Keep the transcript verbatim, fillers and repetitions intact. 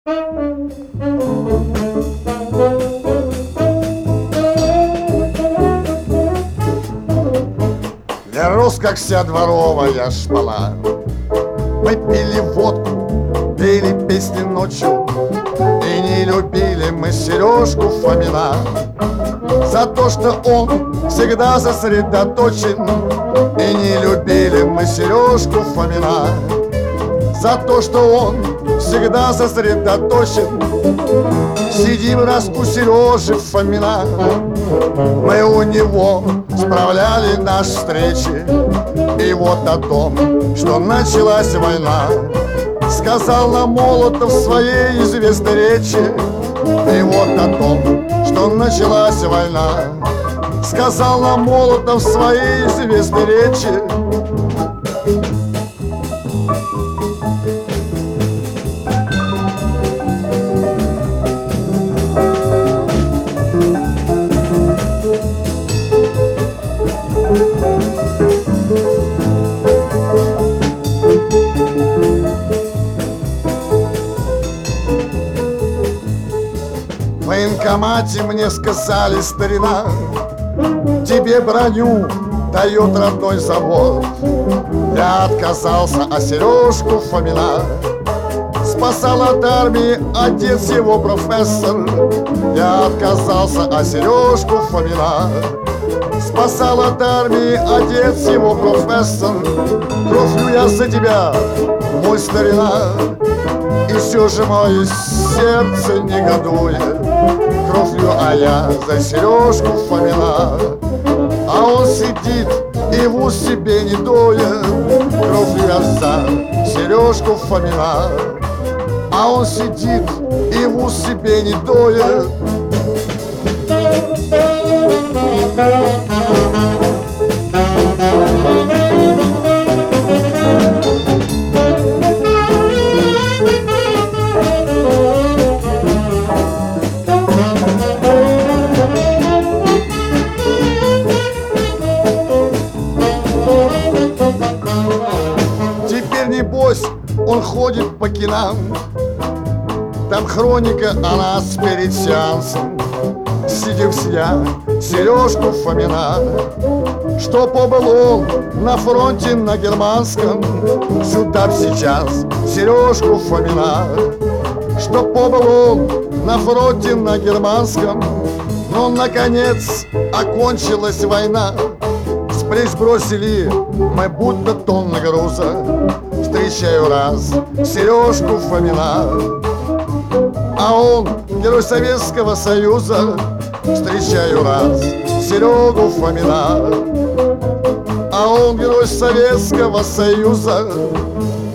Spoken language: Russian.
Я рос, как вся дворовая шпала. Мы пили водку, пели песни ночью, и не любили мы Сережку Фомина за то, что он всегда сосредоточен. И не любили мы Сережку Фомина за то, что он всегда сосредоточен. Сидим раз у Сережи Фомина, мы у него справляли наши встречи. И вот о том, что началась война, сказал нам Молотов в своей известной речи. И вот о том, что началась война, сказал нам Молотов в своей известной речи. В военкомате мне сказали: старина, тебе броню дает родной завод. Я отказался, а Сережку Фомина спасал от армии отец его профессор. Я отказался, а Сережку Фомина спасал от армии отец его профессор. Кровью я за тебя, мой старина, и все же мое сердце негодует. Кровью, а я за Сережку Фомина, а он сидит и в ус себе не дует. Кровью я за Сережку Фомина, а он сидит и в ус себе не дует. Теперь небось он ходит по кинам, там хроника о нас перед сеансом. Сидим я, Сережку Фомина, что побыл он на фронте на германском. Сюда б сейчас Сережку Фомина, что побыл он на фронте на германском. Но наконец окончилась война, с плеч бросили мы будто тонны груза. Встречаю раз Сережку Фомина, а он герой Советского Союза. Встречаю раз Серегу Фомина, а он герой Советского Союза.